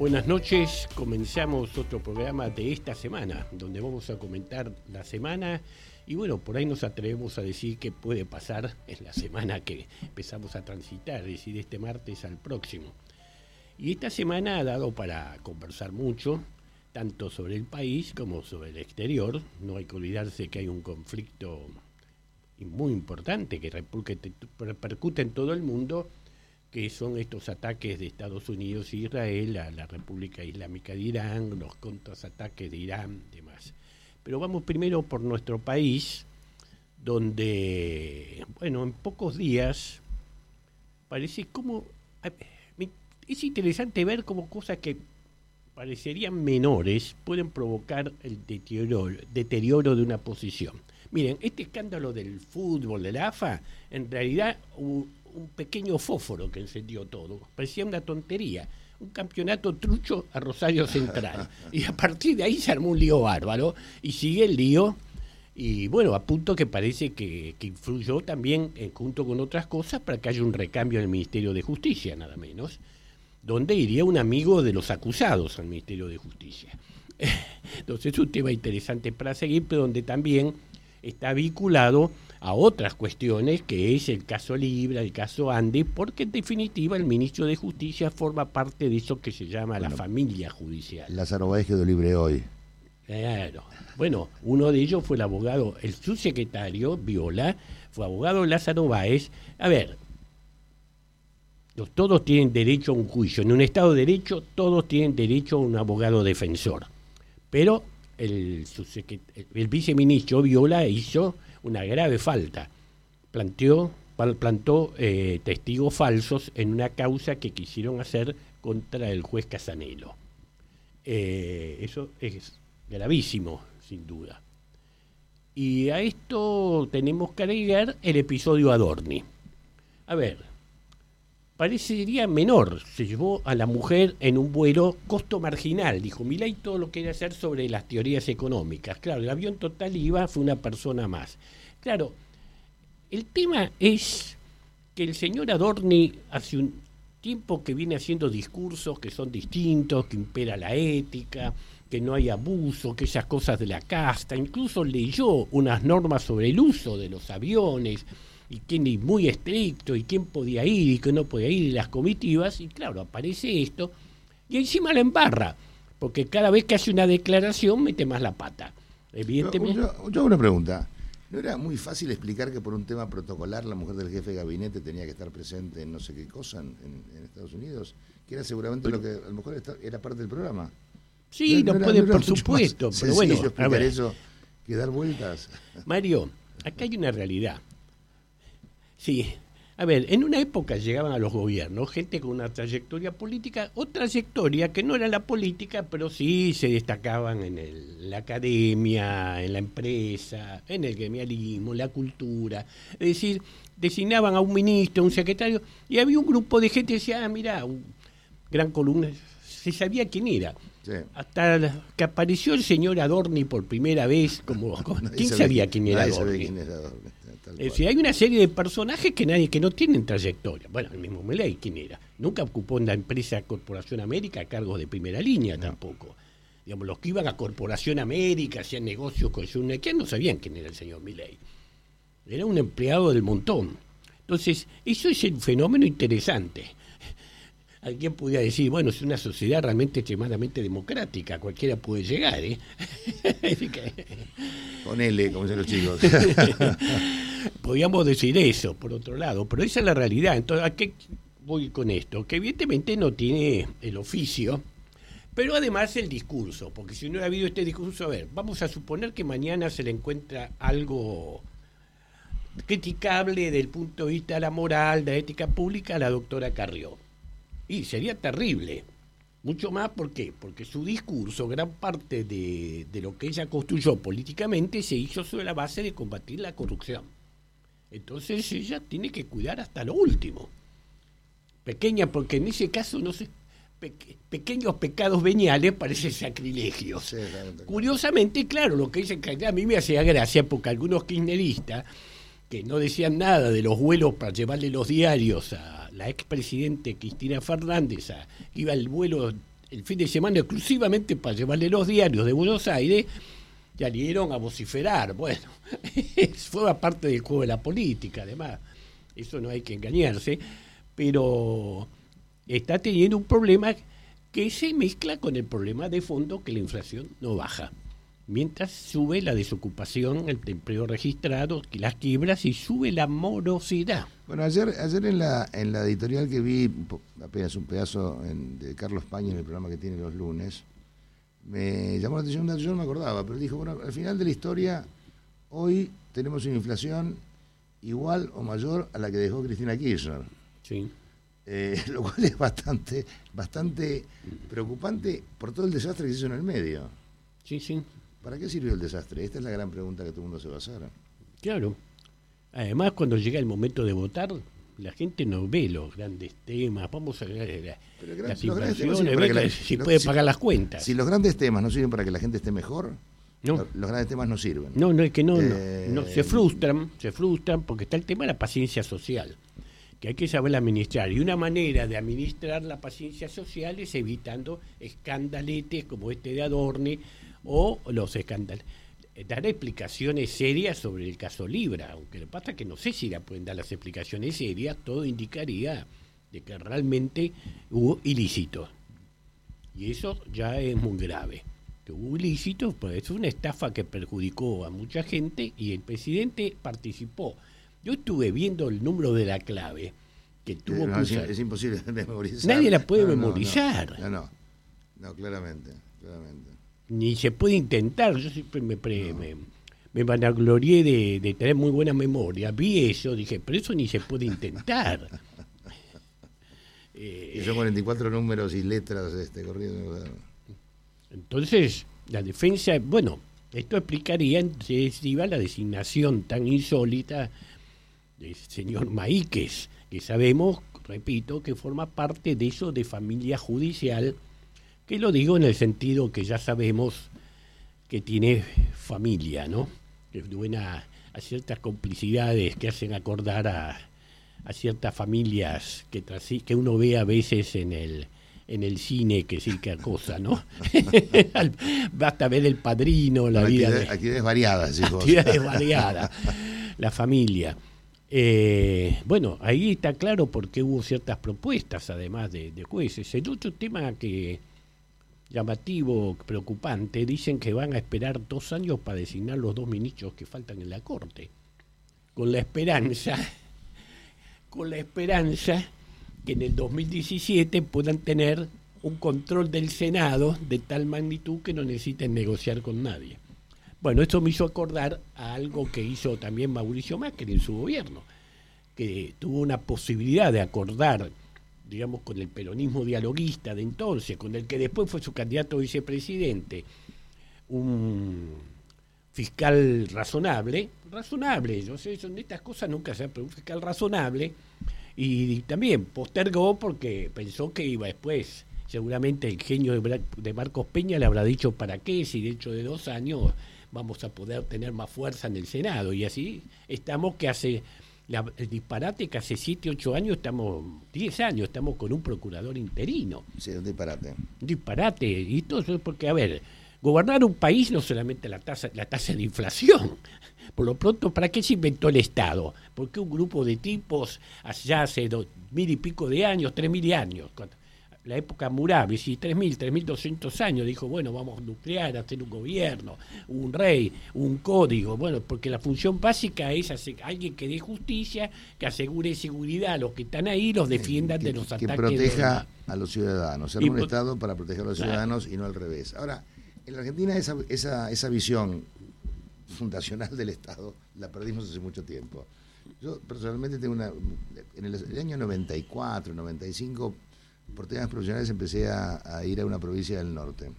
buenas noches. Comenzamos otro programa de esta semana, donde vamos a comentar la semana y bueno, por ahí nos atrevemos a decir qué puede pasar en la semana que empezamos a transitar, es decir, de este martes al próximo. Y esta semana ha dado para conversar mucho, tanto sobre el país como sobre el exterior. No hay que olvidarse que hay un conflicto muy importante que repercute en todo el mundo, que son estos ataques de Estados Unidos e Israel a la República Islámica de Irán, los contraataques de Irán y demás. Pero vamos primero por nuestro país, donde, bueno, en pocos días parece como... Es interesante ver cómo cosas que parecerían menores pueden provocar el deterioro de una posición. Miren, este escándalo del fútbol, de la AFA, en realidad un pequeño fósforo que encendió todo. Parecía una tontería. Un campeonato trucho a Rosario Central. Y a partir de ahí se armó un lío bárbaro. Y sigue el lío. Y bueno, a punto que parece que influyó también, junto con otras cosas, para que haya un recambio en el Ministerio de Justicia, nada menos. Donde iría un amigo de los acusados al Ministerio de Justicia. Entonces es un tema interesante para seguir, pero donde también está vinculado a otras cuestiones, que es el caso Libra, el caso Andes, porque en definitiva el ministro de Justicia forma parte de eso que se llama la familia judicial. Lázaro Báez quedó libre hoy. Claro. Bueno, uno de ellos fue el abogado, el subsecretario Viola, fue abogado Lázaro Báez. A ver, todos tienen derecho a un juicio. En un Estado de Derecho, todos tienen derecho a un abogado defensor. Pero el viceministro Viola hizo una grave falta. Plantó testigos falsos en una causa que quisieron hacer contra el juez Casanelo. Eso es gravísimo, sin duda. Y a esto tenemos que agregar el episodio Adorni. A ver, parecería menor, se llevó a la mujer en un vuelo costo marginal, dijo Milei todo lo que quería hacer sobre las teorías económicas. Claro, el avión total iba, fue una persona más. Claro, el tema es que el señor Adorni hace un tiempo que viene haciendo discursos que son distintos, que impera la ética, que no hay abuso, que esas cosas de la casta, incluso leyó unas normas sobre el uso de los aviones, y quién es muy estricto, y quién podía ir y quién no podía ir, y las comitivas, y claro, aparece esto, y encima la embarra, porque cada vez que hace una declaración mete más la pata, evidentemente. Yo hago una pregunta. ¿No era muy fácil explicar que por un tema protocolar la mujer del jefe de gabinete tenía que estar presente en no sé qué cosa en Estados Unidos? Que era seguramente lo que a lo mejor era parte del programa. Sí, no puede, por supuesto, pero bueno, explicar eso que dar vueltas. Mario, acá hay una realidad. Sí, a ver, en una época llegaban a los gobiernos gente con una trayectoria política, o trayectoria que no era la política, pero sí se destacaban en la academia, en la empresa, en el gremialismo, la cultura. Es decir, designaban a un ministro, a un secretario, y había un grupo de gente que decía, mirá, un gran columna, se sabía quién era. Sí. Hasta que apareció el señor Adorni por primera vez, ¿quién sabía quién era Adorni? Es decir, hay una serie de personajes que no tienen trayectoria. Bueno, el mismo Milei, ¿quién era? Nunca ocupó en la empresa Corporación América cargos de primera línea tampoco. Digamos, los que iban a Corporación América, hacían negocios con Juncker, no sabían quién era el señor Milei. Era un empleado del montón. Entonces, eso es un fenómeno interesante. Alguien podría decir, bueno, es una sociedad realmente extremadamente democrática, cualquiera puede llegar, ¿eh? Ponele, como dicen los chicos. Podríamos decir eso, por otro lado, pero esa es la realidad. Entonces, ¿a qué voy con esto? Que evidentemente no tiene el oficio, pero además el discurso, porque si no hubiera habido este discurso, a ver, vamos a suponer que mañana se le encuentra algo criticable desde el punto de vista de la moral, de la ética pública a la doctora Carrió. Y sería terrible, mucho más, ¿por qué? Porque su discurso, gran parte de lo que ella construyó políticamente, se hizo sobre la base de combatir la corrupción. Entonces ella tiene que cuidar hasta lo último. Pequeña, porque en ese caso, no sé, pequeños pecados veniales parece sacrilegio. Sí, claro. Curiosamente, claro, lo que dicen que a mí me hacía gracia, porque algunos kirchneristas que no decían nada de los vuelos para llevarle los diarios a la expresidente Cristina Fernández, iba el vuelo el fin de semana exclusivamente para llevarle los diarios de Buenos Aires, salieron a vociferar. Bueno, fue parte del juego de la política, además. Eso no hay que engañarse, pero está teniendo un problema que se mezcla con el problema de fondo que la inflación no baja. Mientras sube la desocupación, el empleo registrado, las quiebras y sube la morosidad. Bueno, ayer en la editorial que vi, apenas un pedazo de Carlos Pañi en el programa que tiene los lunes, me llamó la atención un dato, yo no me acordaba, pero dijo, bueno, al final de la historia, hoy tenemos una inflación igual o mayor a la que dejó Cristina Kirchner. Sí. Lo cual es bastante preocupante por todo el desastre que se hizo en el medio. Sí, sí. ¿Para qué sirvió el desastre? Esta es la gran pregunta que todo el mundo se va a hacer. Claro. Además, cuando llega el momento de votar, la gente no ve los grandes temas. Vamos a ver las inversiones, si puede pagar las cuentas. Si los grandes temas no sirven para que la gente esté mejor, no. Los grandes temas no sirven. No, es que no, se frustran porque está el tema de la paciencia social, que hay que saber administrar. Y una manera de administrar la paciencia social es evitando escandaletes como este de Adorni o los escándalos. Dar explicaciones serias sobre el caso Libra, aunque lo que pasa es que no sé si la pueden dar las explicaciones serias, todo indicaría de que realmente hubo ilícitos. Y eso ya es muy grave. Que hubo ilícitos, pues es una estafa que perjudicó a mucha gente y el presidente participó. Yo estuve viendo el número de la clave que tuvo que usar. Es imposible memorizar. Nadie la puede memorizar. No, claramente. Ni se puede intentar. Yo siempre me vanaglorié de tener muy buena memoria. Vi eso, dije, pero eso ni se puede intentar. Y son 44 números y letras corriendo. Entonces, la defensa, bueno, esto explicaría en definitiva la designación tan insólita del señor Maíquez, que sabemos, repito, que forma parte de eso de familia judicial, que lo digo en el sentido que ya sabemos que tiene familia, ¿no? Que es buena a ciertas complicidades que hacen acordar a ciertas familias que uno ve a veces en el cine, que sí que cosa, ¿no? Basta ver El Padrino, la vida de actividades variadas, actividades variadas, la familia. Bueno, ahí está claro porque hubo ciertas propuestas, además de jueces. El otro tema que llamativo, preocupante, dicen que van a esperar 2 años para designar los 2 ministros que faltan en la Corte, con la esperanza que en el 2017 puedan tener un control del Senado de tal magnitud que no necesiten negociar con nadie. Bueno, esto me hizo acordar a algo que hizo también Mauricio Macri en su gobierno, que tuvo una posibilidad de acordar, digamos, con el peronismo dialoguista de entonces, con el que después fue su candidato a vicepresidente, un fiscal razonable, yo sé, son estas cosas nunca se pero un fiscal razonable, y también postergó porque pensó que iba después. Seguramente el genio de Marcos Peña le habrá dicho para qué, si dentro de 2 años vamos a poder tener más fuerza en el Senado. Y así estamos que hace el disparate que hace 7, 8 años, 10 años, estamos con un procurador interino. Sí, un disparate. Un disparate. Y todo eso es porque, a ver, gobernar un país no solamente la tasa de inflación. Por lo pronto, ¿para qué se inventó el Estado? Porque un grupo de tipos, allá hace 2.000 y pico de años, 3.000 años, la época Murabi, sí, 3.200 años, dijo, bueno, vamos a nuclear, a hacer un gobierno, un rey, un código, bueno, porque la función básica es alguien que dé justicia, que asegure seguridad a los que están ahí, los defiendan de los ataques. Que proteja a los ciudadanos, ser un Estado para proteger a los ciudadanos y no al revés. Ahora, en la Argentina esa visión fundacional del Estado la perdimos hace mucho tiempo. Yo personalmente tengo en el año 94, 95, por temas profesionales empecé a ir a una provincia del norte.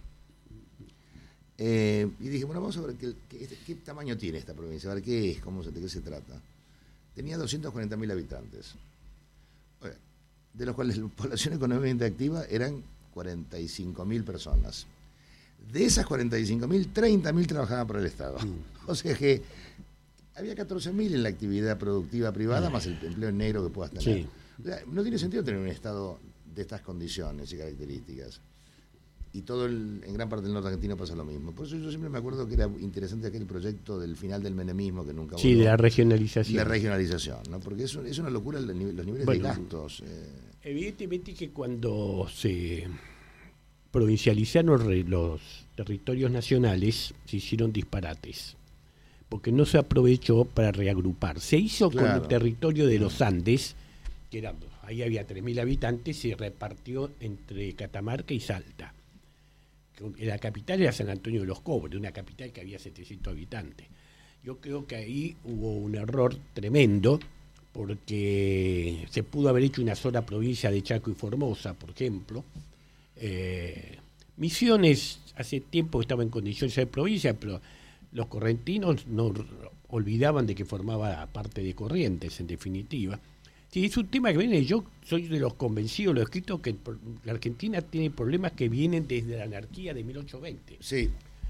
Y dije, bueno, vamos a ver qué tamaño tiene esta provincia, a ver qué es, de qué se trata. Tenía 240.000 habitantes, de los cuales la población económicamente activa eran 45.000 personas. De esas 45.000, 30.000 trabajaban para el Estado. O sea que había 14.000 en la actividad productiva privada, más el empleo en negro que puedas tener. Sí. O sea, no tiene sentido tener un Estado de estas condiciones y características. y en gran parte del norte argentino pasa lo mismo. Por eso yo siempre me acuerdo que era interesante aquel proyecto del final del menemismo que nunca volvió. Sí, de la regionalización. La regionalización, ¿no? Porque es una locura los niveles de gastos. Evidentemente que cuando se provincializaron los territorios nacionales, se hicieron disparates, porque no se aprovechó para reagrupar. Se hizo con el territorio de los Andes, que ahí había 3.000 habitantes, se repartió entre Catamarca y Salta. La capital era San Antonio de los Cobres, una capital que había 700 habitantes. Yo creo que ahí hubo un error tremendo, porque se pudo haber hecho una sola provincia de Chaco y Formosa, por ejemplo. Misiones hace tiempo estaba en condiciones de provincia, pero los correntinos no olvidaban de que formaba parte de Corrientes, en definitiva. Sí, es un tema que viene, yo soy de los convencidos, lo he escrito, que la Argentina tiene problemas que vienen desde la anarquía de 1820. Sí.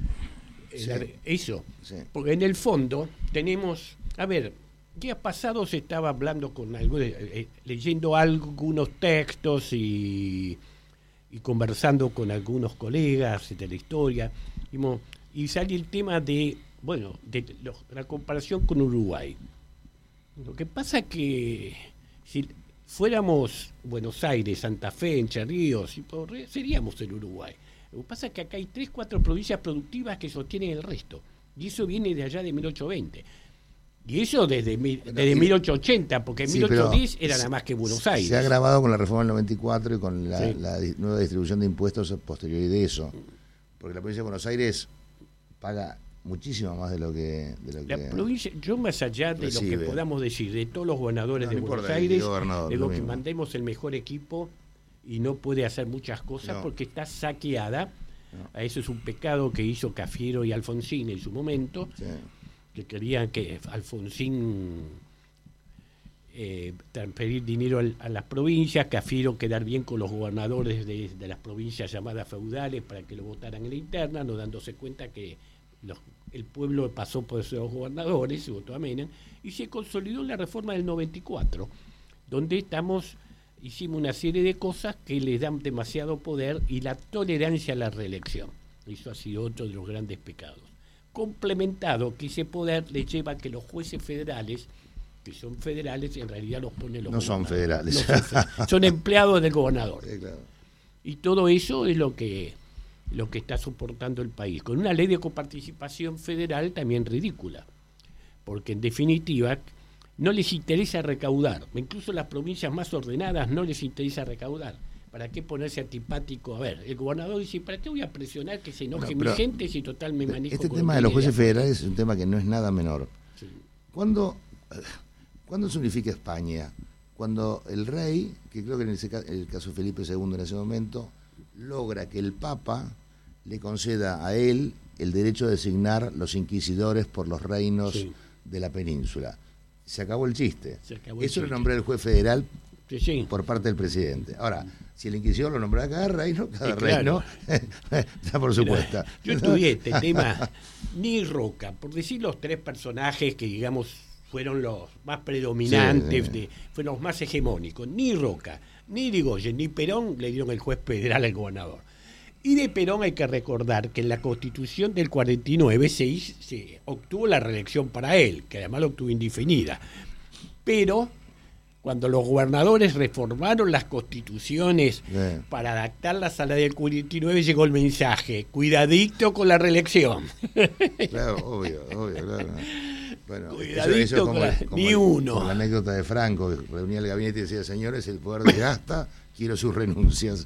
Eso. Sí. Porque en el fondo tenemos, días pasados estaba hablando con leyendo algunos textos y conversando con algunos colegas de la historia, y sale el tema de la comparación con Uruguay. Lo que pasa es que si fuéramos Buenos Aires, Santa Fe, Entre Ríos, seríamos el Uruguay. Lo que pasa es que acá hay 3-4 provincias productivas que sostienen el resto, y eso viene de allá de 1820. Y eso desde 1880, porque en 1810 era nada más que Buenos Aires. Se ha agravado con la reforma del 94 y con la nueva distribución de impuestos posterior de eso. Porque la provincia de Buenos Aires paga muchísimo más de lo que la provincia, yo más allá de recibe. Lo que podamos decir de todos los gobernadores de Buenos Aires, digo que mandemos el mejor equipo y no puede hacer muchas cosas porque está saqueada. Eso es un pecado que hizo Cafiero y Alfonsín en su momento, que querían que Alfonsín transferir dinero a las provincias, Cafiero quedar bien con los gobernadores de las provincias llamadas feudales para que lo votaran en la interna, no dándose cuenta que el pueblo pasó por esos gobernadores, se votó a Menem, y se consolidó la reforma del 94, donde hicimos una serie de cosas que les dan demasiado poder y la tolerancia a la reelección. Eso ha sido otro de los grandes pecados. Complementado que ese poder le lleva a que los jueces federales, que son federales, en realidad los ponen los son federales. Son empleados del gobernador. Claro. Y todo eso es lo que está soportando el país, con una ley de coparticipación federal también ridícula, porque en definitiva no les interesa recaudar, incluso las provincias más ordenadas no les interesa recaudar. ¿Para qué ponerse antipático? El gobernador dice, ¿para qué voy a presionar que se enoje mi gente si total me manejo? Este tema de los jueces federales es un tema que no es nada menor. Sí. ¿Cuándo se unifica España? Cuando el rey, que creo que en el caso de Felipe II en ese momento, logra que el Papa le conceda a él el derecho de designar los inquisidores por los reinos de la península. Se acabó el chiste. Eso lo nombró el juez federal por parte del presidente. Ahora, si el inquisidor lo nombró a cada reino, reino está por supuesto. Yo estudié este tema, ni Roca, por decir los 3 personajes que digamos fueron los más predominantes, fueron los más hegemónicos, ni Roca, ni Irigoyen, ni Perón le dieron el juez federal al gobernador. Y de Perón hay que recordar que en la Constitución del 49 se obtuvo la reelección para él, que además la obtuvo indefinida. Pero cuando los gobernadores reformaron las constituciones para adaptarlas a la del 49, llegó el mensaje, cuidadito con la reelección. Claro, obvio, claro. Bueno, cuidadito como ni uno. Con la anécdota de Franco, reunía el gabinete y decía, señores, el poder desgasta, quiero sus renuncias.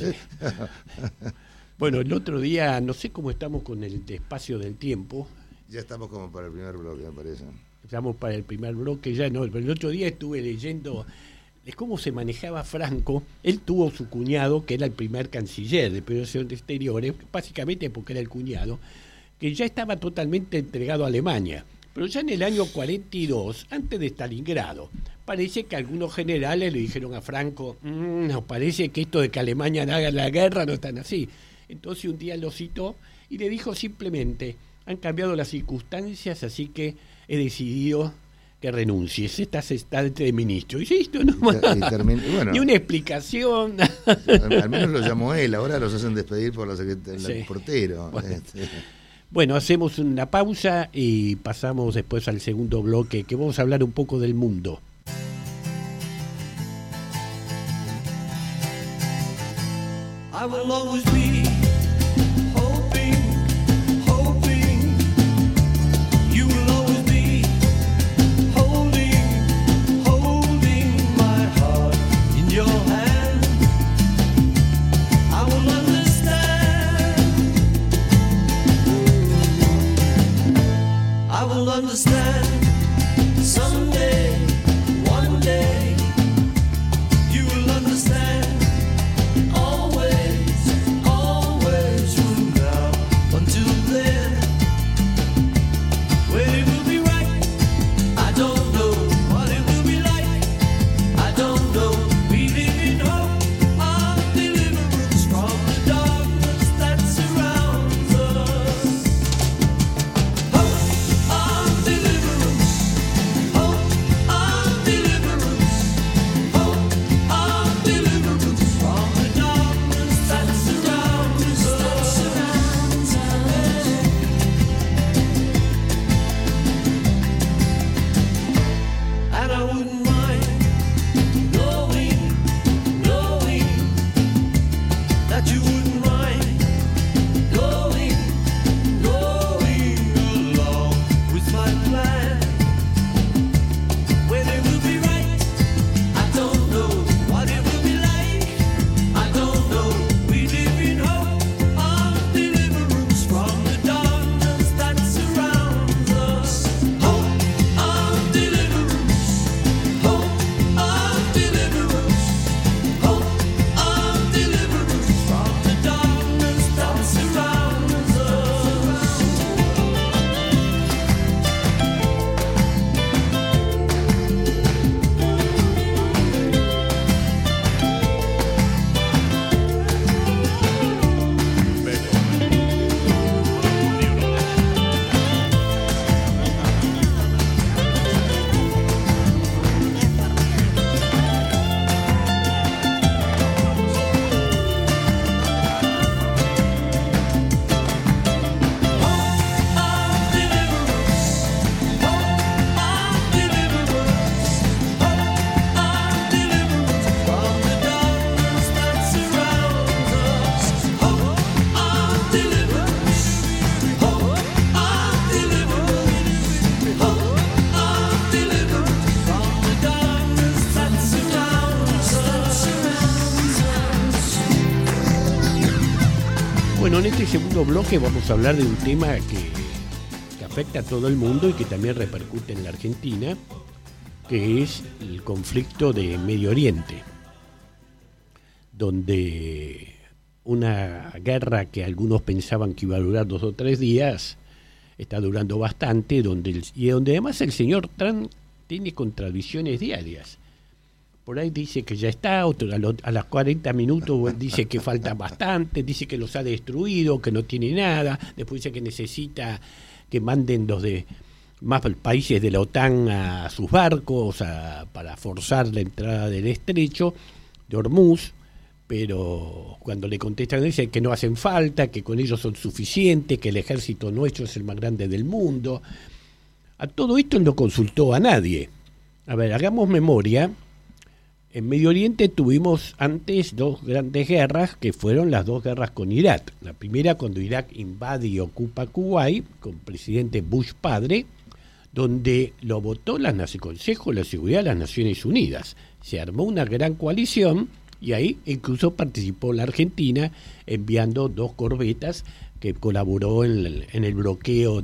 Bueno, el otro día, no sé cómo estamos con el espacio del tiempo. Ya estamos como para el primer bloque, me parece. Estamos para el primer bloque, ya no, pero el otro día estuve leyendo de cómo se manejaba Franco. Él tuvo su cuñado, que era el primer canciller de Relaciones Exteriores, básicamente porque era el cuñado, que ya estaba totalmente entregado a Alemania. Pero ya en el año 42, antes de Stalingrado, parece que algunos generales le dijeron a Franco, nos parece que esto de que Alemania haga la guerra no es tan así. Entonces un día lo citó y le dijo simplemente, han cambiado las circunstancias, así que he decidido que renuncies, estás de ministro. Y esto no bueno, ni una explicación. Al menos lo llamó él, ahora los hacen despedir por el portero. Bueno, hacemos una pausa y pasamos después al segundo bloque, que vamos a hablar un poco del mundo. I will always be hoping, you will always be holding my heart in your hand. I will understand someday, one day, you will understand. Bueno, en este segundo bloque vamos a hablar de un tema que afecta a todo el mundo y que también repercute en la Argentina, que es el conflicto de Medio Oriente, donde una guerra que algunos pensaban que iba a durar 2 o 3 días, está durando bastante, donde además el señor Trump tiene contradicciones diarias. Por ahí dice que ya está, otro a las 40 minutos dice que falta bastante, dice que los ha destruido, que no tiene nada, después dice que necesita que manden más países de la OTAN a sus barcos para forzar la entrada del estrecho de Hormuz, pero cuando le contestan dicen que no hacen falta, que con ellos son suficientes, que el ejército nuestro es el más grande del mundo. A todo esto no consultó a nadie. A ver, hagamos memoria. En Medio Oriente tuvimos antes 2 grandes guerras, que fueron las 2 guerras con Irak. La primera cuando Irak invade y ocupa Kuwait, con presidente Bush padre, donde lo votó el Consejo de la Seguridad de las Naciones Unidas. Se armó una gran coalición y ahí incluso participó la Argentina enviando 2 corbetas que colaboró en el bloqueo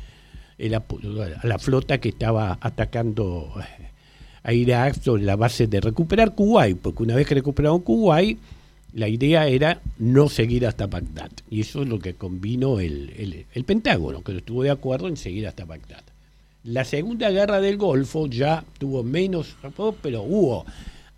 a la flota que estaba atacando a Irak sobre la base de recuperar Kuwait, porque una vez que recuperaron Kuwait, la idea era no seguir hasta Bagdad. Y eso es lo que convino el Pentágono, que estuvo de acuerdo en seguir hasta Bagdad. La Segunda Guerra del Golfo ya tuvo menos, pero hubo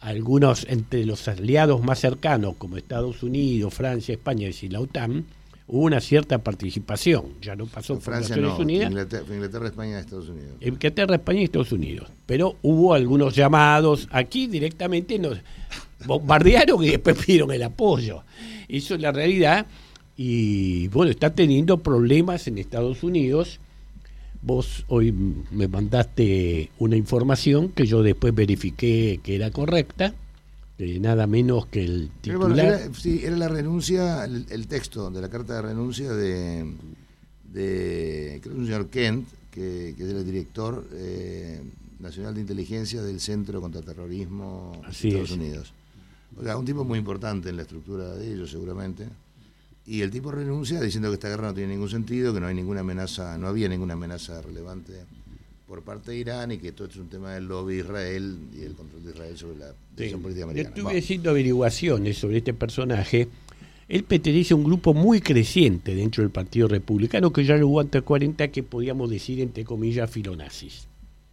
algunos entre los aliados más cercanos, como Estados Unidos, Francia, España y la OTAN, hubo una cierta participación, ya no pasó por Francia Naciones no, Unidas. Inglaterra, España, Estados Unidos. Inglaterra, España y Estados Unidos. Pero hubo algunos llamados, aquí directamente nos bombardearon y después pidieron el apoyo. Eso es la realidad. Y bueno, está teniendo problemas en Estados Unidos. Vos hoy me mandaste una información que yo después verifiqué que era correcta, nada menos que el Pero titular. bueno, era la renuncia, el texto de la carta de renuncia de creo que es un señor Kent, que es el director nacional de inteligencia del Centro contra Terrorismo de Estados Unidos. O sea, un tipo muy importante en la estructura de ellos, seguramente. Y el tipo renuncia diciendo que esta guerra no tiene ningún sentido, que no hay ninguna amenaza, no había ninguna amenaza relevante por parte de Irán y que todo esto es un tema del lobby de Israel y el control de Israel sobre la decisión política americana. Estuve haciendo averiguaciones sobre este personaje. Él pertenece a un grupo muy creciente dentro del Partido Republicano que ya llegó ante 40 que podíamos decir, entre comillas, filonazis.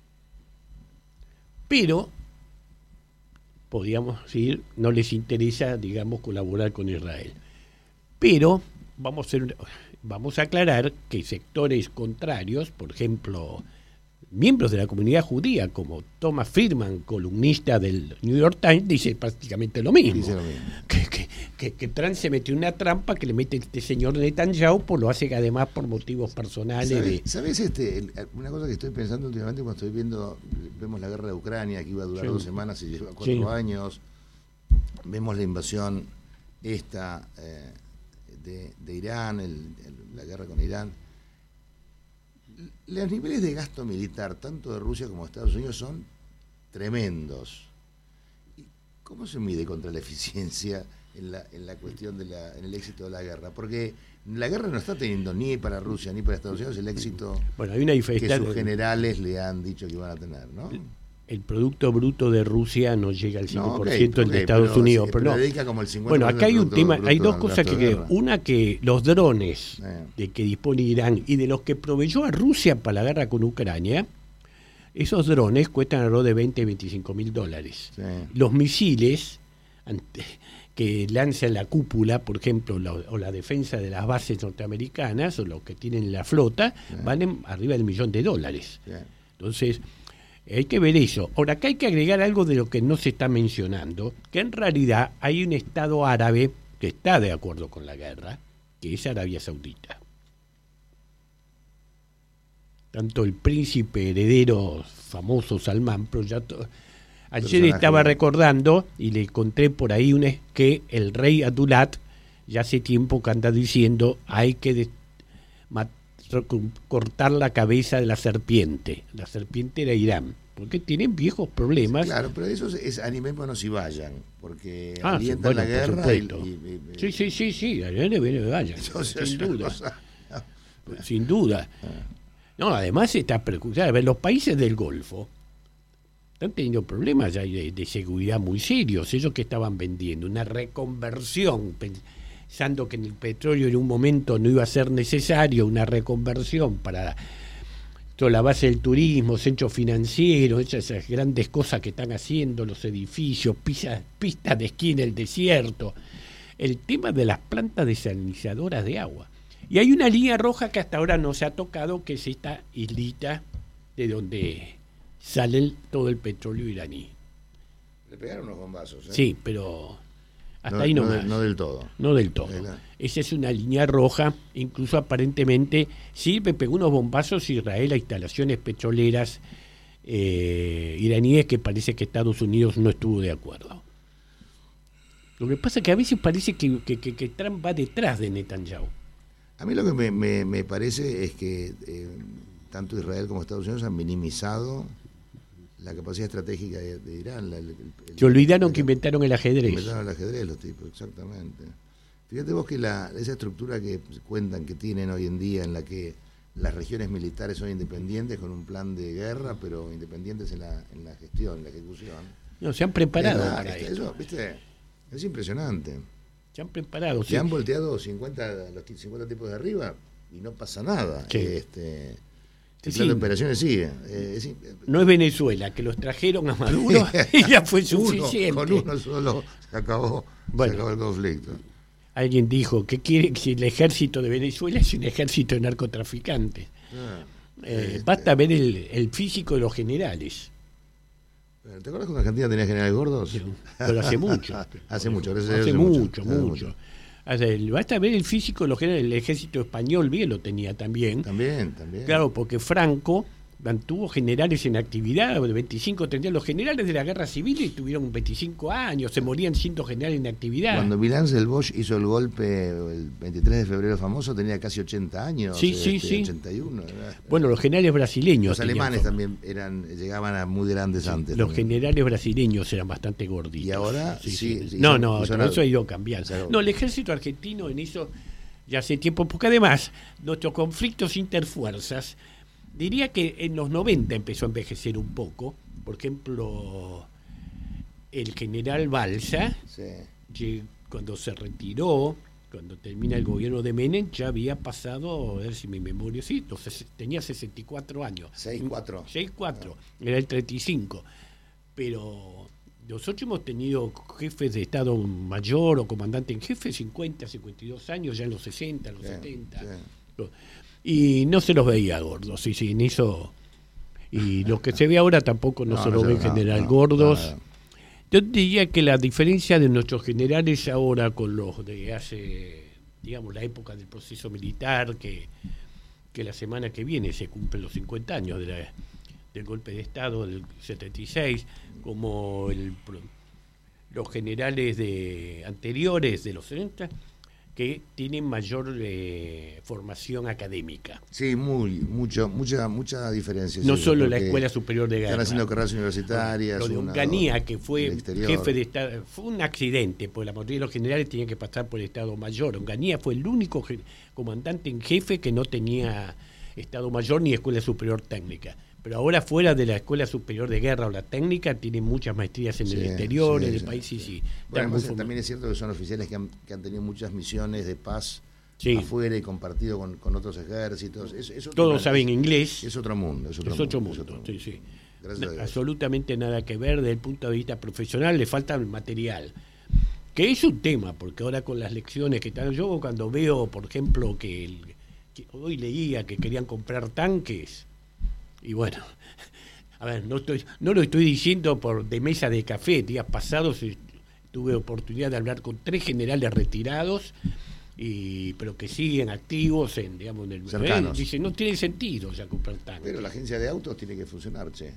Pero, podríamos decir, no les interesa, digamos, colaborar con Israel. Pero vamos a aclarar que sectores contrarios, por ejemplo, miembros de la comunidad judía, como Thomas Friedman, columnista del New York Times, dice prácticamente lo mismo. Dice lo mismo. Que Trump se metió en una trampa que le mete este señor Netanyahu, pues lo hace además por motivos personales. ¿Sabes una cosa que estoy pensando últimamente cuando vemos la guerra de Ucrania, que iba a durar 2 semanas y lleva 4 años, vemos la invasión de Irán, la guerra con Irán. Los niveles de gasto militar, tanto de Rusia como de Estados Unidos, son tremendos. ¿Y cómo se mide contra la eficiencia en la cuestión en el éxito de la guerra? Porque la guerra no está teniendo ni para Rusia ni para Estados Unidos el éxito hay una que sus generales le han dicho que van a tener, ¿no? El Producto Bruto de Rusia no llega al 5% del de Estados Unidos. Pero no. Dedica como el 50% bueno, acá hay un tema, hay dos cosas que creo. guerra. Una, que los drones de que dispone Irán y de los que proveyó a Rusia para la guerra con Ucrania, esos drones cuestan alrededor de 20 y 25 mil dólares. Sí. Los misiles que lanzan la cúpula, por ejemplo, o la defensa de las bases norteamericanas, o los que tienen la flota, valen arriba del $1.000.000. Sí. Entonces, hay que ver eso. Ahora, acá hay que agregar algo de lo que no se está mencionando, que en realidad hay un Estado árabe que está de acuerdo con la guerra, que es Arabia Saudita. Tanto el príncipe heredero famoso Salmán, pero ya ayer estaba recordando, y le encontré por ahí que el rey Abdullah ya hace tiempo que anda diciendo hay que cortar la cabeza de la serpiente. La serpiente era Irán, porque tienen viejos problemas. Claro, pero eso es animémonos y vayan, porque alientan la guerra. Sí, vayan, sin duda. Sin duda. No, además está preocupado. A ver, los países del Golfo están teniendo problemas ya de seguridad muy serios. Ellos que estaban vendiendo una reconversión, pensando que en el petróleo en un momento no iba a ser necesario, una reconversión para toda la base del turismo, centros financieros, esas grandes cosas que están haciendo, los edificios, pistas de esquí en el desierto, el tema de las plantas desalinizadoras de agua. Y hay una línea roja que hasta ahora no se ha tocado, que es esta islita de donde sale todo el petróleo iraní. Le pegaron unos bombazos, ¿eh? Sí, pero hasta ahí nomás. No del todo. No del todo. Esa es una línea roja, incluso aparentemente sí me pegó unos bombazos Israel a instalaciones petroleras iraníes que parece que Estados Unidos no estuvo de acuerdo. Lo que pasa es que a veces parece que Trump va detrás de Netanyahu. A mí lo que me parece es que tanto Israel como Estados Unidos han minimizado la capacidad estratégica de Irán. Se olvidaron que inventaron el ajedrez. Inventaron el ajedrez los tipos, exactamente. Fíjate vos que esa estructura que cuentan que tienen hoy en día, en la que las regiones militares son independientes con un plan de guerra, pero independientes en la gestión, en la ejecución. No, se han preparado para eso. ¿Viste? Es impresionante. Se han preparado. Se han volteado los 50 tipos de arriba y no pasa nada. Sí. El plan de operaciones sigue. No es Venezuela, que los trajeron a Maduro y ya fue suficiente. Con uno solo se acabó el conflicto. alguien dijo que quiere que el ejército de Venezuela es un ejército de narcotraficantes. Basta ver el físico de los generales. ¿Te acuerdas cuando Argentina tenía generales gordos? Pero hace mucho. Hace mucho, gracias a Dios, Hace mucho. Basta ver el físico de los generales. El ejército español bien lo tenía también. También. Claro, porque Franco mantuvo generales en actividad de 25, 30. Los generales de la guerra civil tuvieron 25 años, se morían 100 generales en actividad. Cuando Milán del Bosch hizo el golpe el 23 de febrero famoso, tenía casi 80 años. Sí. 81. Bueno, los generales brasileños. Los alemanes también llegaban a muy grandes antes. Los también. generales brasileños eran bastante gorditos. Y ahora sí. No, eso ha ido cambiando. No, el ejército argentino en eso ya hace tiempo, porque además nuestros conflictos interfuerzas, diría que en los 90 empezó a envejecer un poco. Por ejemplo, el general Balsa, cuando se retiró, cuando termina el gobierno de Menem, ya había pasado, a ver si mi memoria, tenía 64 años. 64, era el 35. Pero nosotros hemos tenido jefes de Estado Mayor o comandante en jefe 50, 52 años, ya en los 60, los 70. Y no se los veía gordos, en eso. Y lo que se ve ahora tampoco no se lo ve en general gordos. Yo diría que la diferencia de nuestros generales ahora con los de hace, digamos, la época del proceso militar, que la semana que viene se cumplen los 50 años del golpe de Estado del 76, como los generales anteriores de los 70, que tienen mayor formación académica. Sí, mucha diferencia. No solo la Escuela Superior de Guerra. Están haciendo carreras universitarias. Lo de Onganía, que fue jefe de Estado, fue un accidente, porque la mayoría de los generales tenían que pasar por el Estado Mayor. Onganía fue el único comandante en jefe que no tenía Estado Mayor ni Escuela Superior Técnica. Pero ahora, fuera de la Escuela Superior de Guerra o la técnica, tienen muchas maestrías en el exterior, en el país, sí. Bueno, también es cierto que son oficiales que han tenido muchas misiones de paz afuera y compartido con otros ejércitos. Todos saben inglés. Es otro mundo. Sí. Absolutamente nada que ver desde el punto de vista profesional, le falta el material. Que es un tema, porque ahora con las lecciones que están... Yo cuando veo, por ejemplo, que hoy leía que querían comprar tanques... Y bueno, a ver, no lo estoy diciendo de mesa de café. Días pasados tuve oportunidad de hablar con 3 generales retirados, pero que siguen activos en el cercanos. Dice, no tiene sentido ya comprar tanques. Pero la agencia de autos tiene que funcionar, che.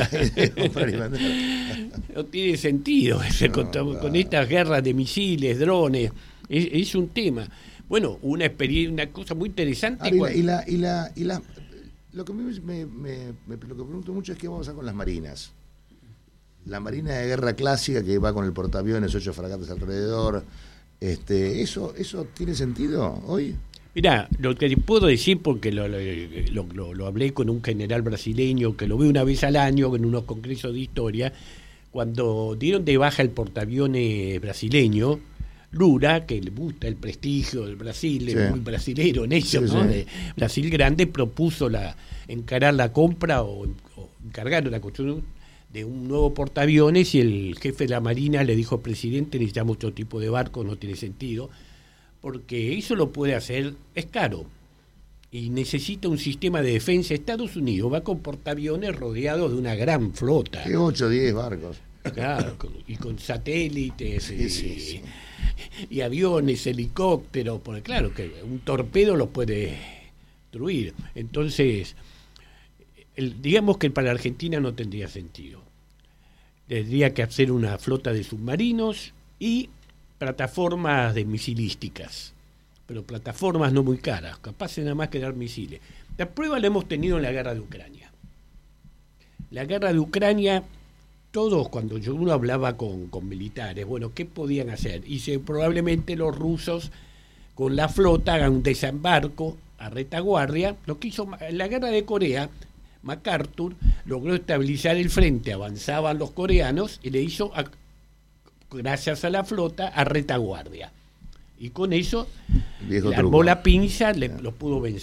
No tiene sentido con estas guerras de misiles, drones. Es un tema. Bueno, una cosa muy interesante. Lo que lo que pregunto mucho es qué va a pasar con las marinas. La marina de guerra clásica que va con el portaaviones, 8 fragatas alrededor, ¿eso tiene sentido hoy? Mirá, lo que puedo decir, porque lo hablé con un general brasileño que lo ve una vez al año en unos congresos de historia, cuando dieron de baja el portaaviones brasileño, Lula, que le gusta el prestigio del Brasil, es muy brasilero en eso, ¿no? De Brasil Grande, propuso encarar la compra o encargar la construcción de un nuevo portaaviones, y el jefe de la Marina le dijo: presidente, necesitamos otro tipo de barco, no tiene sentido, porque eso lo puede hacer, es caro, y necesita un sistema de defensa. Estados Unidos va con portaaviones rodeados de una gran flota. ¿Qué 8 o 10 barcos? Claro, y con satélites y aviones, helicópteros, porque claro que un torpedo lo puede destruir. Entonces, digamos que para Argentina no tendría sentido. Tendría que hacer una flota de submarinos y plataformas de misilísticas, pero plataformas no muy caras, capaces nada más que dar misiles. La prueba la hemos tenido en la guerra de Ucrania. La guerra de Ucrania, todos, cuando uno hablaba con militares, bueno, ¿qué podían hacer? Y probablemente los rusos con la flota hagan un desembarco a retaguardia. Lo que hizo en la guerra de Corea, MacArthur logró estabilizar el frente, avanzaban los coreanos y le hizo, gracias a la flota, a retaguardia. Y con eso le armó la pinza, los pudo vencer.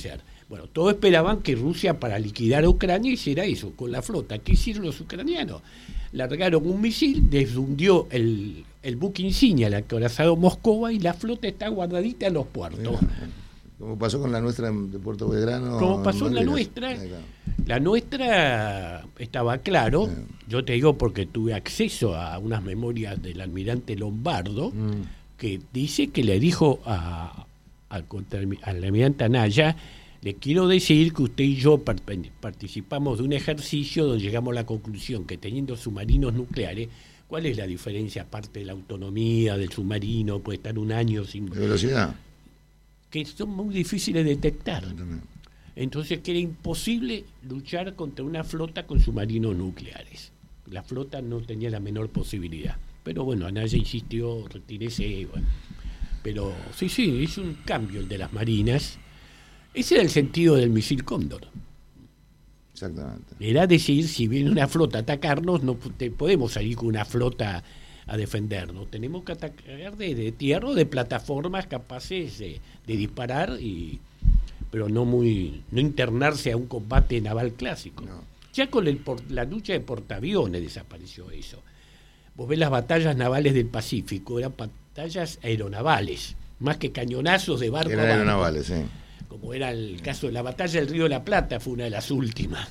Bueno, todos esperaban que Rusia, para liquidar a Ucrania, hiciera eso con la flota. ¿Qué hicieron los ucranianos? Largaron un misil, deshundió el buque insignia, el acorazado Moscova, y la flota está guardadita en los puertos. Como pasó con la nuestra de Puerto Belgrano. Como pasó en la nuestra. La nuestra estaba claro, yo te digo porque tuve acceso a unas memorias del almirante Lombardo, que dice que le dijo al almirante Anaya: le quiero decir que usted y yo participamos de un ejercicio donde llegamos a la conclusión que teniendo submarinos nucleares, ¿cuál es la diferencia aparte de la autonomía del submarino? Puede estar un año sin... ¿De velocidad? Que son muy difíciles de detectar. Entonces que era imposible luchar contra una flota con submarinos nucleares. La flota no tenía la menor posibilidad. Pero bueno, Anaya insistió, retírese. Bueno. Pero sí, es un cambio el de las marinas. Ese era el sentido del misil Cóndor. Exactamente. Era decir, si viene una flota a atacarnos, no podemos salir con una flota a defendernos. Tenemos que atacar de tierra o de plataformas capaces de disparar, pero no internarse a un combate naval clásico. No. Ya con la lucha de portaaviones desapareció eso. Vos ves las batallas navales del Pacífico, eran batallas aeronavales, más que cañonazos de barco a barco. Aeronavales, sí. Como era el caso de la batalla del Río de la Plata, fue una de las últimas.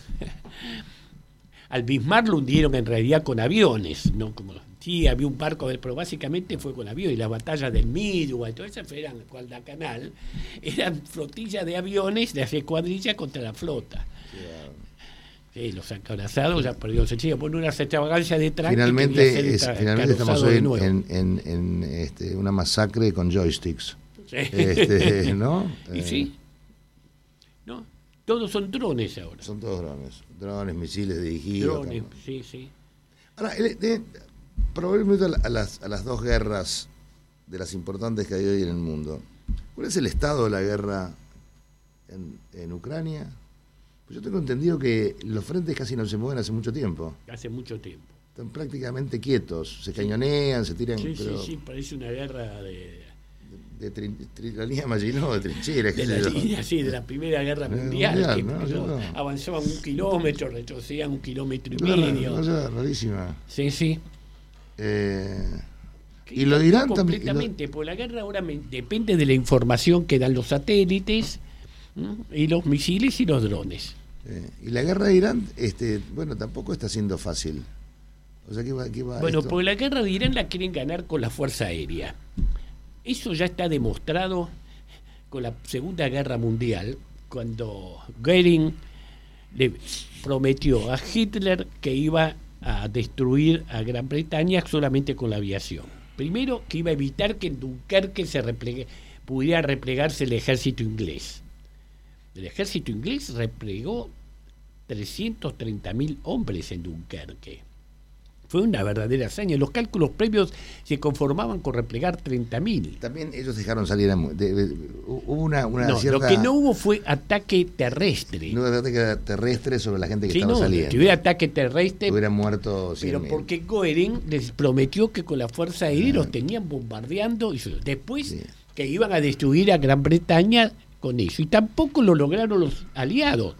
Al Bismarck lo hundieron en realidad con aviones, ¿no? Sí, había un barco, pero básicamente fue con aviones. Y las batallas del Midway, todas esas eran Guadalcanal, eran flotillas de aviones de hacer cuadrilla contra la flota. Sí, los acorazados ya perdieron sentido. Ponen una extravagancia de tranque. Finalmente estamos hoy en una masacre con joysticks. Sí. ¿No? Y sí. ¿No? Todos son drones ahora. Son todos drones. Drones, misiles dirigidos. Drones, sí. Ahora, probablemente a las dos guerras de las importantes que hay hoy en el mundo, ¿cuál es el estado de la guerra en Ucrania? Pues yo tengo entendido que los frentes casi no se mueven hace mucho tiempo. Hace mucho tiempo. Están prácticamente quietos. Se cañonean, se tiran... Sí, parece una guerra la línea Maginot, de trincheras. De la línea, de la Primera Guerra Mundial. Avanzaban 1 kilómetro, retrocedían 1,5 kilómetros. Cosa rarísima. Sí. Y lo dirán completamente, también. Porque la guerra ahora depende de la información que dan los satélites, ¿no? Y los misiles y los drones. Y la guerra de Irán, tampoco está siendo fácil. O sea, ¿qué va bueno, esto? porque la guerra de Irán la quieren ganar con la Fuerza Aérea. Eso ya está demostrado con la Segunda Guerra Mundial, cuando Goering le prometió a Hitler que iba a destruir a Gran Bretaña solamente con la aviación. Primero, que iba a evitar que en Dunkerque pudiera replegarse el ejército inglés. El ejército inglés replegó 330.000 hombres en Dunkerque. Fue una verdadera hazaña. Los cálculos previos se conformaban con replegar 30.000. También ellos dejaron salir hubo una cierta... Lo que no hubo fue ataque terrestre. No hubo ataque terrestre sobre la gente que estaba saliendo. Si hubiera ataque terrestre... Hubieran muerto 100.000. Pero porque Goering les prometió que con la Fuerza Aérea los tenían bombardeando y después que iban a destruir a Gran Bretaña con eso. Y tampoco lo lograron los aliados.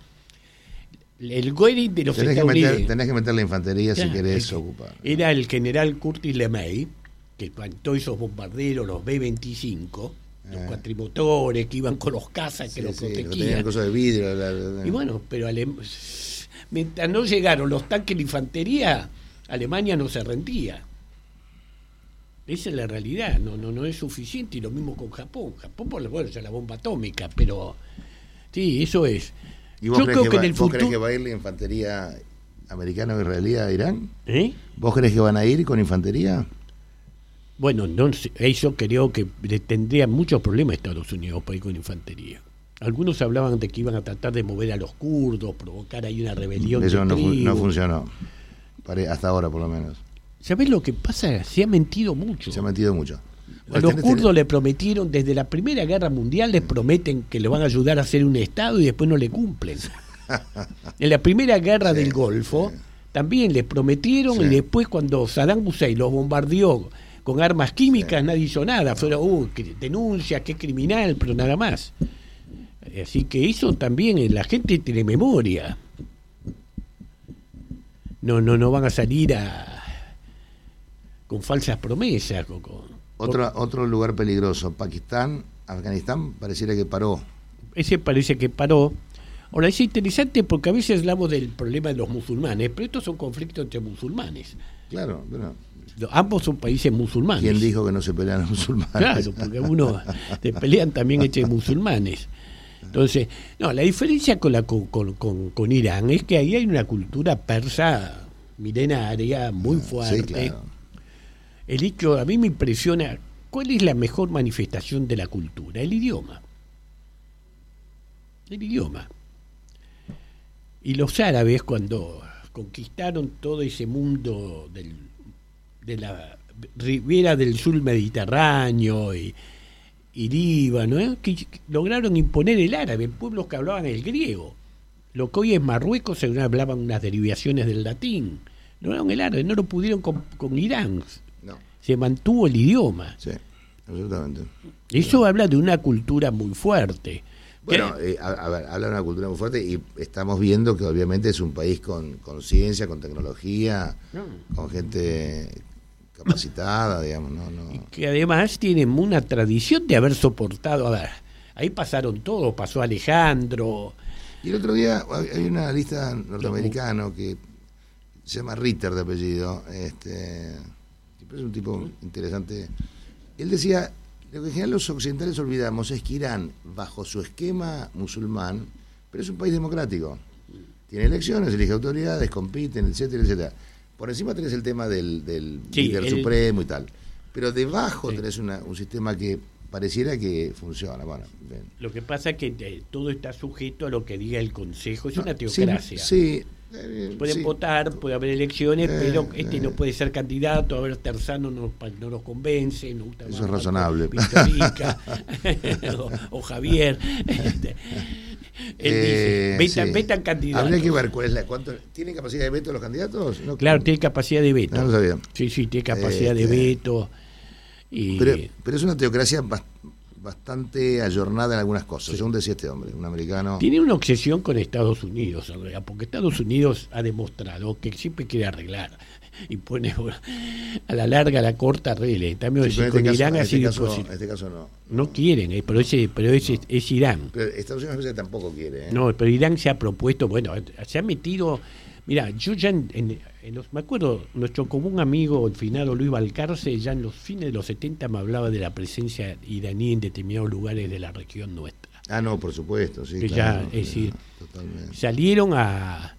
El Goering de los Estados Unidos. Tenés que meter la infantería si querés ocupar. Era el general Curtis LeMay, que plantó esos bombarderos, los B-25, los cuatrimotores que iban con los cazas que los protegían. Tenían cosas de vidrio. Y bueno, pero mientras no llegaron los tanques de infantería, Alemania no se rendía. Esa es la realidad, no es suficiente. Y lo mismo con Japón. Japón, ya la bomba atómica, pero sí, eso es. ¿Y vos crees que va a ir la infantería americana o israelí a Irán? ¿Vos crees que van a ir con infantería? Bueno, eso creo que le tendría muchos problemas a Estados Unidos para ir con infantería. Algunos hablaban de que iban a tratar de mover a los kurdos, provocar ahí una rebelión. Eso no funcionó, hasta ahora por lo menos. ¿Sabés lo que pasa? Se ha mentido mucho. A los kurdos le prometieron, desde la Primera Guerra Mundial, les prometen que le van a ayudar a hacer un Estado y después no le cumplen. En la Primera Guerra del Golfo también les prometieron y después cuando Saddam Hussein los bombardeó con armas químicas nadie hizo nada. Fueron, denuncia, qué criminal, pero nada más. Así que eso también, la gente tiene memoria. No van a salir con falsas promesas. Otro lugar peligroso, Pakistán, Afganistán, pareciera que paró. Ese parece que paró. Ahora, es interesante porque a veces hablamos del problema de los musulmanes, pero estos son conflictos entre musulmanes. Claro, pero... Ambos son países musulmanes. ¿Quién dijo que no se pelean los musulmanes? Claro, porque se pelean también entre musulmanes. Entonces, no, la diferencia con Irán es que ahí hay una cultura persa milenaria muy fuerte. Sí, claro. El hecho, a mí me impresiona, ¿cuál es la mejor manifestación de la cultura? El idioma. El idioma. Y los árabes, cuando conquistaron todo ese mundo de la ribera del sur mediterráneo y Líbano, que lograron imponer el árabe, pueblos que hablaban el griego. Lo que hoy es Marruecos, según hablaban unas derivaciones del latín. Lograron el árabe, no lo pudieron con Irán. No. Se mantuvo el idioma. Sí, absolutamente. Eso habla de una cultura muy fuerte. Bueno, a ver, habla de una cultura muy fuerte y estamos viendo que obviamente es un país con ciencia, con tecnología, con gente capacitada, digamos, no. Y que además tienen una tradición de haber soportado, a ver, ahí pasaron todos, pasó Alejandro. Y el otro día hay una lista norteamericano que se llama Ritter de apellido, que es un tipo interesante. Él decía, lo que en general los occidentales olvidamos es que Irán, bajo su esquema musulmán, pero es un país democrático. Tiene elecciones, elige autoridades, compiten, etcétera, etcétera. Por encima tenés el tema del líder supremo y tal. Pero debajo tenés un sistema que pareciera que funciona. Bueno, lo que pasa es que todo está sujeto a lo que diga el Consejo. Es una teocracia. Sí. Pueden votar, puede haber elecciones, pero no puede ser candidato. A ver, Terzano no nos convence. No gusta eso es razonable. o Javier. Él dice, vetan candidatos. Habría que ver cuánto ¿tienen capacidad de veto los candidatos? No, claro, tiene capacidad de veto. No sabía. Sí, tiene capacidad de veto. Pero es una teocracia bastante ayornada en algunas cosas, según decía este hombre, un americano. Tiene una obsesión con Estados Unidos, en realidad, porque Estados Unidos ha demostrado que siempre quiere arreglar y pone a la larga, a la corta arregle. También con Irán ha sido imposible. En este caso no. No quieren, pero es Irán. Pero Estados Unidos tampoco quiere. No, pero Irán se ha propuesto, se ha metido. Mira, yo ya me acuerdo, nuestro común amigo, el finado Luis Balcarce, ya en los fines de los 70 me hablaba de la presencia iraní en determinados lugares de la región nuestra. Ah, no, por supuesto, sí. Que claro, ya, es decir, totalmente. Salieron a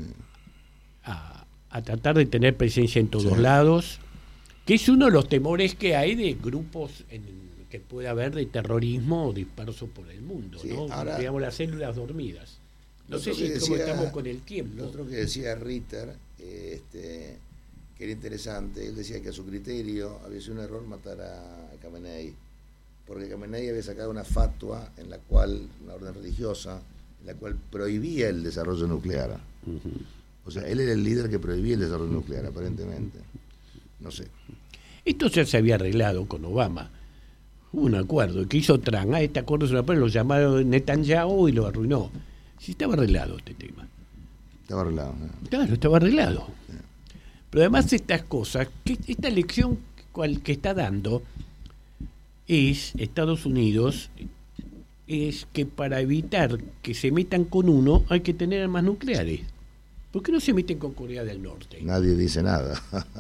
tratar de tener presencia en todos lados, que es uno de los temores que hay de grupos que puede haber de terrorismo disperso por el mundo, sí, ¿no? Ahora, digamos, las células dormidas. No sé cómo estamos con el tiempo. Lo otro que decía Ritter, que era interesante, él decía que a su criterio había sido un error matar a Khamenei, porque Khamenei había sacado una fatwa en la cual, una orden religiosa, en la cual prohibía el desarrollo nuclear. O sea, él era el líder que prohibía el desarrollo nuclear, aparentemente. No sé. Esto ya se había arreglado con Obama. Hubo un acuerdo que hizo Trump. Este acuerdo lo llamaron Netanyahu y lo arruinó. Sí, estaba arreglado este tema. Estaba arreglado. Claro, estaba arreglado. Pero además estas cosas, esta lección que está dando es Estados Unidos, es que para evitar que se metan con uno hay que tener armas nucleares. ¿Por qué no se meten con Corea del Norte? Nadie dice nada.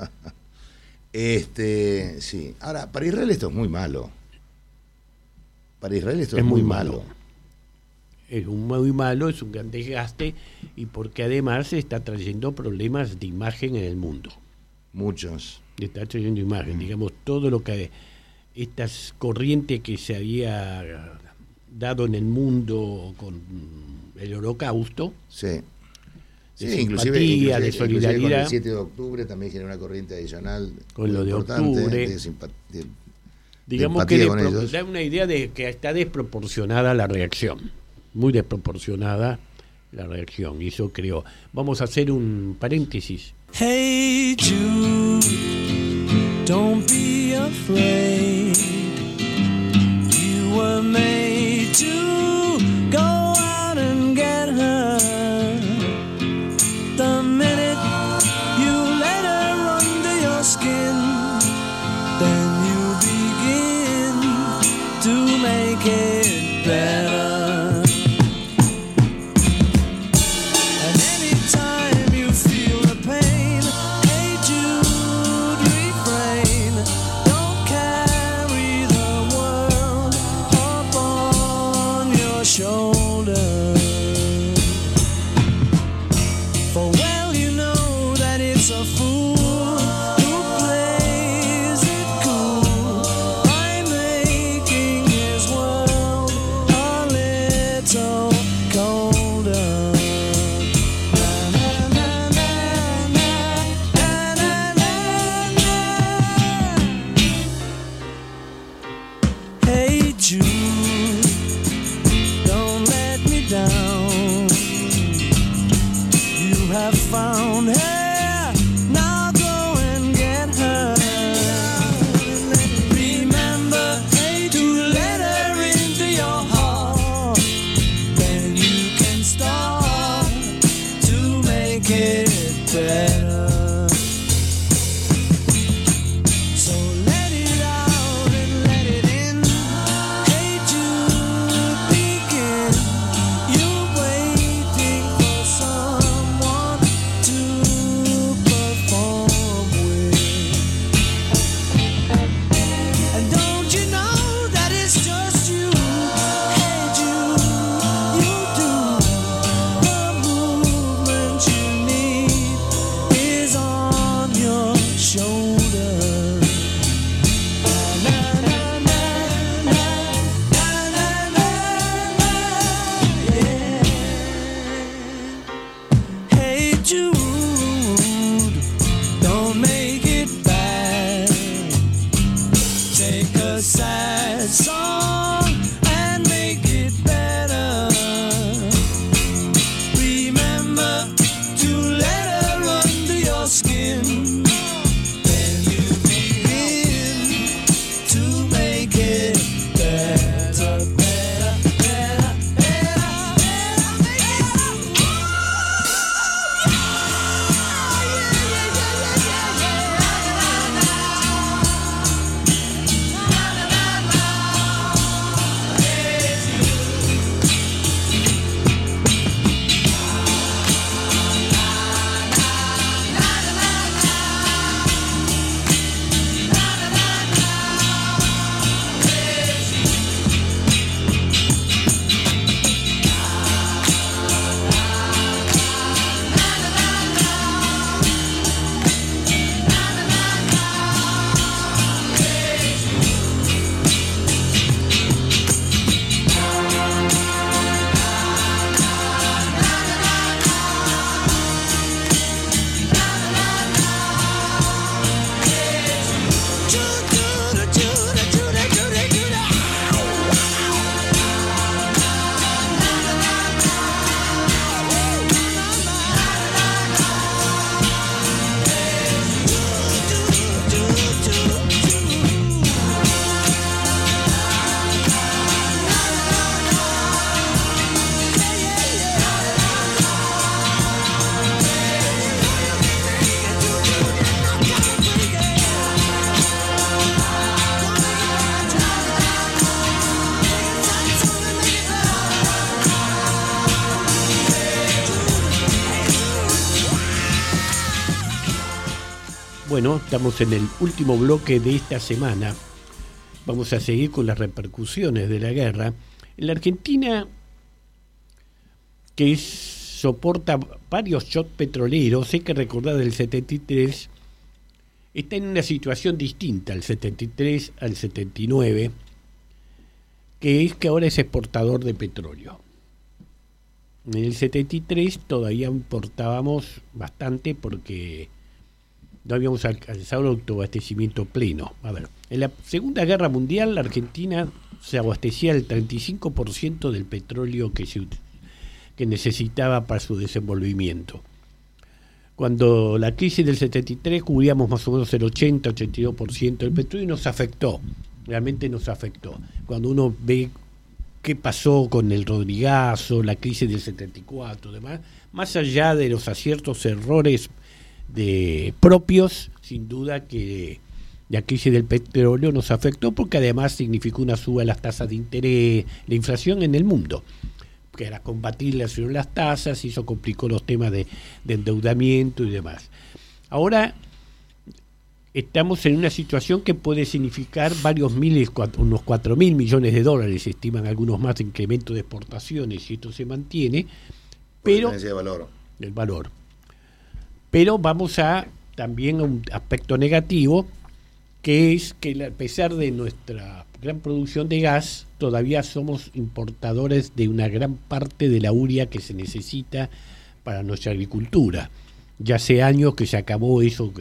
Sí. Ahora, para Israel esto es muy malo. Para Israel esto es muy malo. Es muy malo, es un gran desgaste y porque además se está trayendo problemas de imagen en el mundo. Muchos. Está trayendo imagen, digamos, todo lo que estas corrientes que se había dado en el mundo con el Holocausto. Sí. De inclusive de solidaridad. Con el 7 de octubre también genera una corriente adicional. Con lo de octubre. Digamos que da una idea de que está desproporcionada la reacción. Muy desproporcionada la reacción. Y eso creo. Vamos a hacer un paréntesis. Hey Jude, don't be afraid. You were made to go For well you know that it's a fool who plays it cool by making his world a little colder. Hey Jude, don't let me down. You have found her, now go and get her. Remember to let her into your heart, then you can start to make it better. So let it out and let it in. Hey Jude, begin. You're waiting for someone to perform with. And don't you know that it's just you? Hey Jude, you do. The movement you need is on your shoulder. Hey Jude, don't make it bad. Take a sad song and make it better. Remember to let her under your skin. Then you begin to make it better, better, better, better, better. Bueno, estamos en el último bloque de esta semana. Vamos a seguir con las repercusiones de la guerra. En la Argentina, que soporta varios shocks petroleros, hay que recordar del 73, está en una situación distinta al 73, al 79, que es que ahora es exportador de petróleo. En el 73 todavía importábamos bastante porque no habíamos alcanzado el autoabastecimiento pleno. A ver, en la Segunda Guerra Mundial la Argentina se abastecía el 35% del petróleo que necesitaba para su desenvolvimiento. Cuando la crisis del 73 cubríamos más o menos el 80-82% del petróleo y nos afectó, realmente nos afectó. Cuando uno ve qué pasó con el Rodrigazo, la crisis del 74, demás, más allá de los aciertos, errores propios, sin duda que la crisis del petróleo nos afectó porque además significó una suba de las tasas de interés, la inflación en el mundo, que era combatirla sobre las tasas y eso complicó los temas de endeudamiento y demás. Ahora estamos en una situación que puede significar varios miles, unos 4.000 millones de dólares, se estiman algunos más de incremento de exportaciones, y esto se mantiene, pero el valor. El valor. Pero vamos también a un aspecto negativo, que es que a pesar de nuestra gran producción de gas, todavía somos importadores de una gran parte de la urea que se necesita para nuestra agricultura. Ya hace años que se acabó eso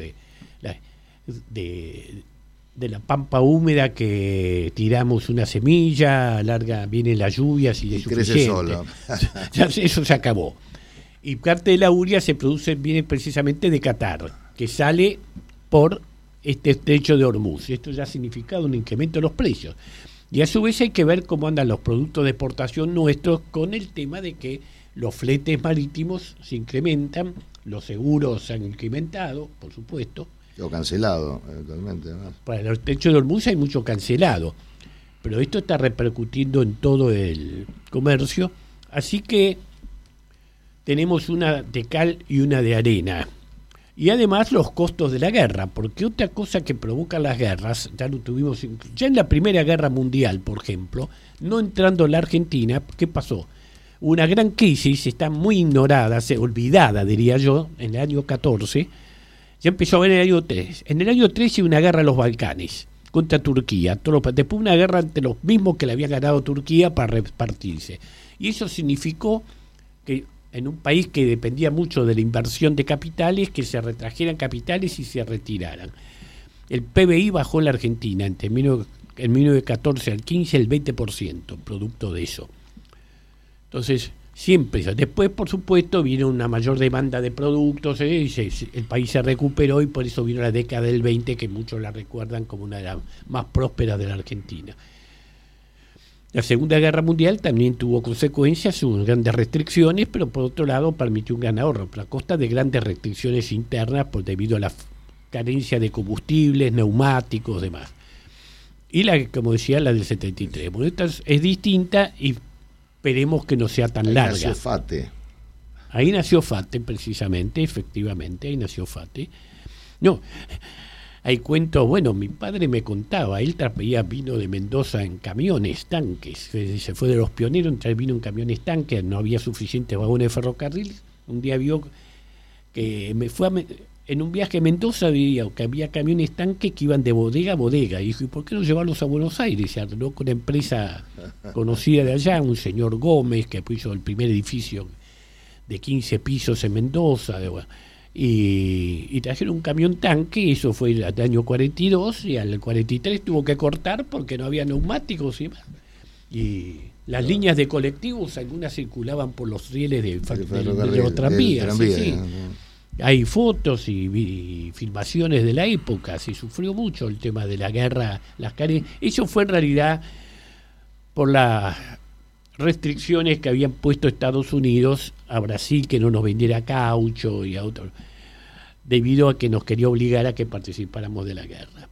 de la pampa húmeda, que tiramos una semilla, vienen las lluvias y es crece suficiente. solo. Ya eso se acabó. Y parte de la urea viene precisamente de Qatar, que sale por este estrecho de Hormuz. Esto ya ha significado un incremento de los precios. Y a su vez hay que ver cómo andan los productos de exportación nuestros, con el tema de que los fletes marítimos se incrementan, los seguros se han incrementado, por supuesto. O cancelado, eventualmente. ¿No? Para el estrecho de Hormuz hay mucho cancelado, pero esto está repercutiendo en todo el comercio, así que tenemos una de cal y una de arena. Y además los costos de la guerra, porque otra cosa que provoca las guerras, ya lo tuvimos ya en la Primera Guerra Mundial, por ejemplo, no entrando la Argentina, ¿qué pasó? Una gran crisis, está muy ignorada, olvidada, diría yo, en el año 14. Ya empezó a haber en el año 3. En el año 13 una guerra en los Balcanes contra Turquía. Después una guerra entre los mismos que le había ganado Turquía para repartirse. Y eso significó que en un país que dependía mucho de la inversión de capitales, que se retrajeran capitales y se retiraran. El PBI bajó en la Argentina en 1914 al 15 el 20%, producto de eso. Entonces, siempre eso. Después, por supuesto, vino una mayor demanda de productos, y el país se recuperó, y por eso vino la década del 20, que muchos la recuerdan como una de las más prósperas de la Argentina. La Segunda Guerra Mundial también tuvo consecuencias, hubo grandes restricciones, pero por otro lado permitió un gran ahorro, pero a costa de grandes restricciones internas debido a la carencia de combustibles, neumáticos, demás. Y como decía, la del 73. Bueno, esta es distinta y esperemos que no sea tan larga. Nació FATE. Ahí nació FATE, precisamente, efectivamente, ahí nació FATE. No, hay cuentos, bueno, mi padre me contaba, él traía vino de Mendoza en camiones, tanques, se fue de los pioneros, vino en camiones tanques, no había suficientes vagones de ferrocarril. Un día vio que en un viaje a Mendoza veía que había camiones tanques que iban de bodega a bodega, y dijo, ¿y por qué no llevarlos a Buenos Aires? Se arregló con una empresa conocida de allá, un señor Gómez, que hizo el primer edificio de 15 pisos en Mendoza, y trajeron un camión tanque, eso fue el año 42, y al 43 tuvo que cortar porque no había neumáticos y más. Y las líneas de colectivos, algunas circulaban por los rieles de los tranvías. Sí. Hay fotos y filmaciones de la época, se sufrió mucho el tema de la guerra, las carencias. Eso fue en realidad por las restricciones que habían puesto Estados Unidos a Brasil, que no nos vendiera caucho y a otros, debido a que nos quería obligar a que participáramos de la guerra.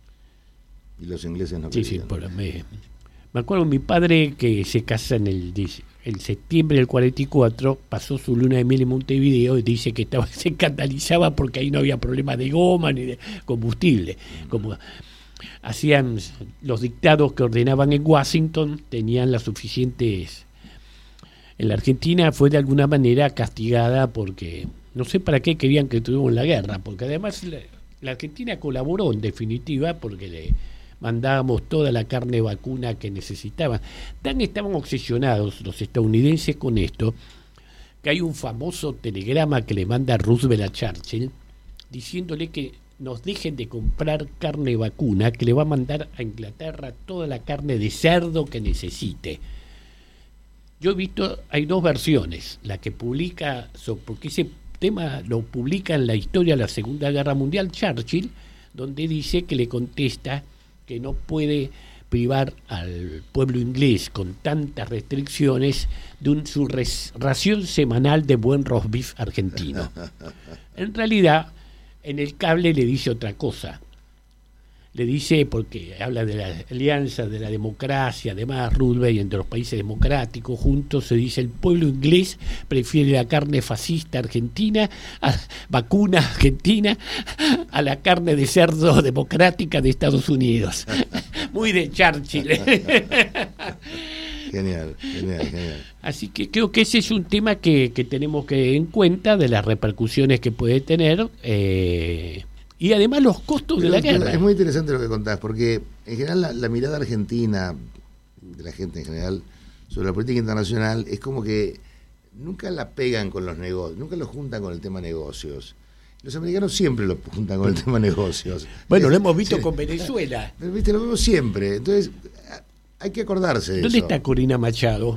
Y los ingleses no Sí, querían. me acuerdo mi padre que se casa en el septiembre del 44, pasó su luna de miel en Montevideo y dice que se escandalizaba porque ahí no había problema de goma ni de combustible. Como hacían los dictados que ordenaban en Washington, tenían las suficientes. En la Argentina fue de alguna manera castigada porque no sé para qué querían que tuviéramos la guerra, porque además la Argentina colaboró en definitiva porque le mandábamos toda la carne vacuna que necesitaban. Tan estaban obsesionados los estadounidenses con esto, que hay un famoso telegrama que le manda Roosevelt a Churchill diciéndole que nos dejen de comprar carne vacuna, que le va a mandar a Inglaterra toda la carne de cerdo que necesite. Yo he visto, hay dos versiones, la que publica, porque ese tema lo publica en la historia de la Segunda Guerra Mundial Churchill, donde dice que le contesta que no puede privar al pueblo inglés con tantas restricciones de su ración semanal de buen roast beef argentino. En realidad, en el cable le dice otra cosa. Le dice, porque habla de la alianza, de la democracia, además Roosevelt, entre los países democráticos juntos, se dice el pueblo inglés prefiere la carne fascista argentina, vacuna argentina, a la carne de cerdo democrática de Estados Unidos. Muy de Churchill. Genial. Así que creo que ese es un tema que tenemos que en cuenta de las repercusiones que puede tener y además los costos de la guerra. Es muy interesante lo que contás, porque en general la mirada argentina, de la gente en general, sobre la política internacional, es como que nunca la pegan con los negocios, nunca lo juntan con el tema negocios. Los americanos siempre lo juntan con el tema negocios. Bueno, lo hemos visto con Venezuela. Pero, ¿viste? Lo vemos siempre. Entonces, hay que acordarse de ¿Dónde eso. está Corina Machado?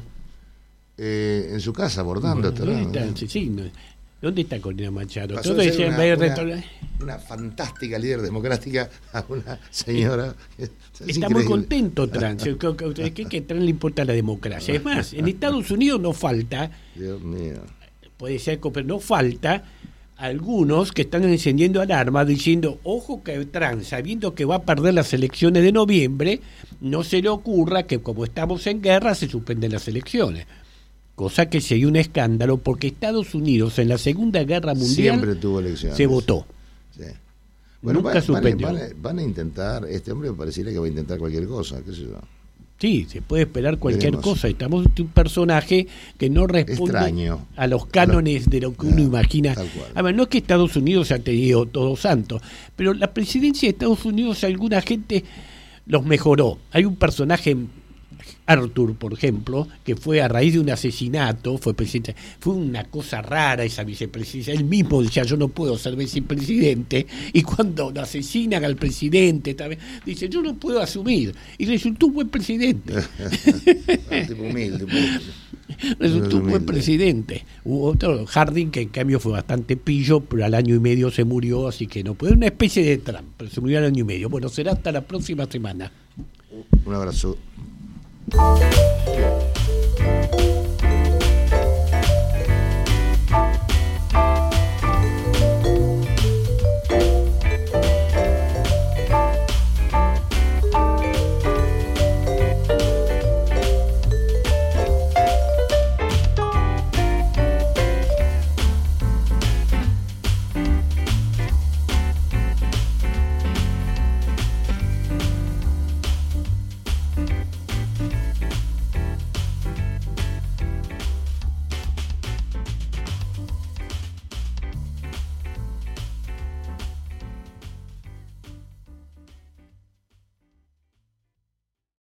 En su casa, bordando. ¿Dónde está? Sí, no. ¿Dónde está Corina Machado? Pasó Todo de ser decían, una fantástica líder democrática a una señora. Está muy contento Trump. Que Trump le importa la democracia. Es más, en Estados Unidos no falta, Dios mío. puede ser, pero no falta algunos que están encendiendo alarma diciendo, ojo que Trump, sabiendo que va a perder las elecciones de noviembre, no se le ocurra que como estamos en guerra se suspenden las elecciones. Cosa que sería un escándalo porque Estados Unidos en la Segunda Guerra Mundial siempre tuvo elecciones. se votó. Sí. Nunca suspendió. Van a intentar, este hombre pareciera que va a intentar cualquier cosa, qué sé yo. Sí, se puede esperar cualquier Veremos. cosa. Estamos ante un personaje que no responde Extraño. a los cánones de lo que uno imagina. Tal cual. A ver, no es que Estados Unidos ha tenido todo santo, pero la presidencia de Estados Unidos alguna gente los mejoró. Hay un personaje, Arthur, por ejemplo, que fue a raíz de un asesinato, fue presidente. Fue una cosa rara esa vicepresidencia. Él mismo decía, yo no puedo ser vicepresidente, y cuando lo asesinan al presidente también, dice, yo no puedo asumir, y resultó un buen presidente. Tipo humilde. Resultó un buen humilde. presidente. Hubo otro, Harding, que en cambio fue bastante pillo, pero al año y medio se murió, así que no puede, una especie de Trump, pero se murió al año y medio. Bueno, será hasta la próxima semana. Un abrazo.